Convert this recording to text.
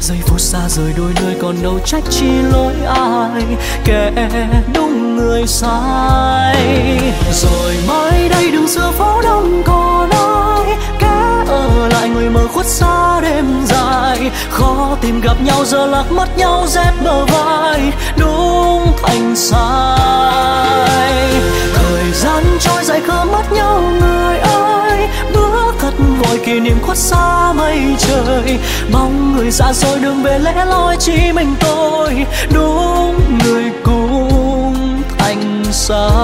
giây phút xa rời đôi nơi còn đâu trách chi lỗi ai, kẻ đúng người sai. Rồi mai đây đường xưa phố đông còn ai, kẻ ở lại người mơ khuất xa đêm dài. Khó tìm gặp nhau giờ lạc mất nhau rét bờ vai, đúng thành sai. Thời gian trôi dài khờ mất nhau người ơi, bước thật vội kỷ niệm khuất xa mây trời. Bóng người xa xôi đường về lẻ loi chỉ mình tôi, đúng người cùng thành sai.